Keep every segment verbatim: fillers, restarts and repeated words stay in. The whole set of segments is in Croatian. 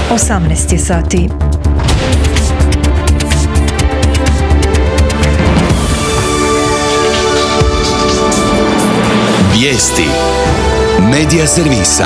osamnaest je sati. Vijesti Medija servisa.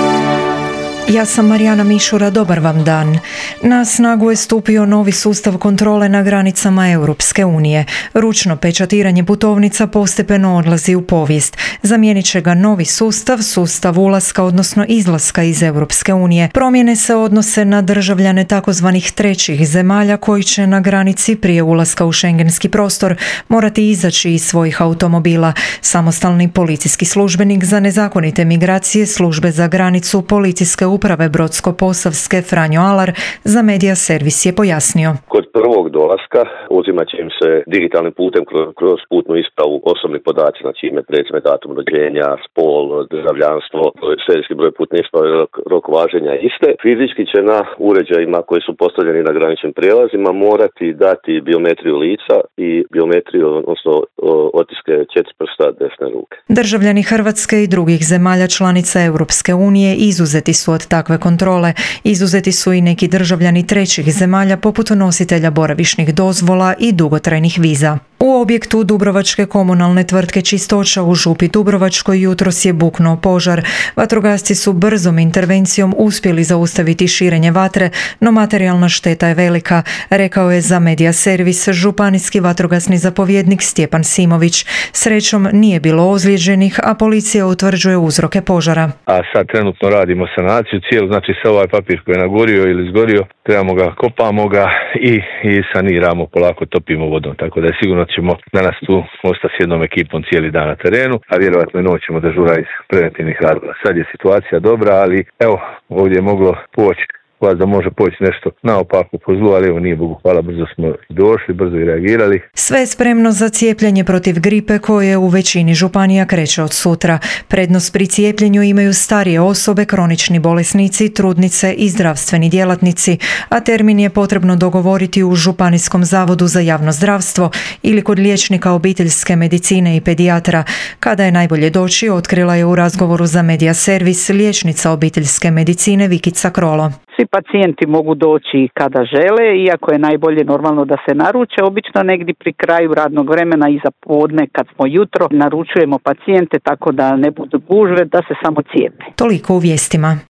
Ja sam Marijana Mišura, dobar vam dan. Na snagu je stupio novi sustav kontrole na granicama Europske unije. Ručno pečatiranje putovnica postepeno odlazi u povijest. Zamijenit će ga novi sustav, sustav ulaska odnosno izlaska iz Europske unije. Promjene se odnose na državljane takozvanih trećih zemalja koji će na granici prije ulaska u šengenski prostor morati izaći iz svojih automobila. Samostalni policijski službenik za nezakonite migracije službe za granicu policijske uprave Brodsko-posavske Franjo Alar za Medija servis je pojasnio. Kod prvog dolaska uzimat će im se digitalnim putem kroz putnu ispravu osobni podaci, znači ime, prezime, datum rođenja, spol, državljanstvo, serijski broj putne isprave, rok, rok važenja iste. Fizički će na uređajima koji su postavljeni na graničnim prijelazima morati dati biometriju lica i biometriju, odnosno otiske četiri prsta desne ruke. Državljani Hrvatske i drugih zemalja članica Europske unije izuzeti su od takve kontrole. Izuzeti su i neki državljani trećih zemalja poput nositelja boravišnih dozvola i dugotrajnih viza. U objektu Dubrovačke komunalne tvrtke Čistoća u Župi Dubrovačkoj jutros je buknuo požar. Vatrogasci su brzom intervencijom uspjeli zaustaviti širenje vatre, no materijalna šteta je velika, rekao je za Medija servis županijski vatrogasni zapovjednik Stjepan Simović. Srećom nije bilo ozlijeđenih, a policija utvrđuje uzroke požara. A sad trenutno radimo sanaciju cijelu, znači sa ovaj papir koji je nagorio ili izgorio, trebamo ga, kopamo ga i, i saniramo, polako topimo vodom, tako da je sigurno ćemo danas tu ostati s jednom ekipom cijeli dan na terenu, a vjerovatno i noć ćemo dežurati iz preventivnih radova. Sad je situacija dobra, ali evo, ovdje je moglo poći vas da može poći nešto naopako po zlu, ali evo nije Bogu hvala, brzo smo došli, brzo i reagirali. Sve je spremno za cijepljenje protiv gripe koje u većini županija kreće od sutra. Prednost pri cijepljenju imaju starije osobe, kronični bolesnici, trudnice i zdravstveni djelatnici, a termin je potrebno dogovoriti u Županijskom zavodu za javno zdravstvo ili kod liječnika obiteljske medicine i pedijatra. Kada je najbolje doći, otkrila je u razgovoru za Medija servis liječnica obiteljske medicine Vikica Krolo. Svi pacijenti mogu doći kada žele, iako je najbolje normalno da se naruče. Obično negdje pri kraju radnog vremena iza podne kad smo jutro naručujemo pacijente tako da ne budu gužve, da se samo cijepe. Toliko u vijestima.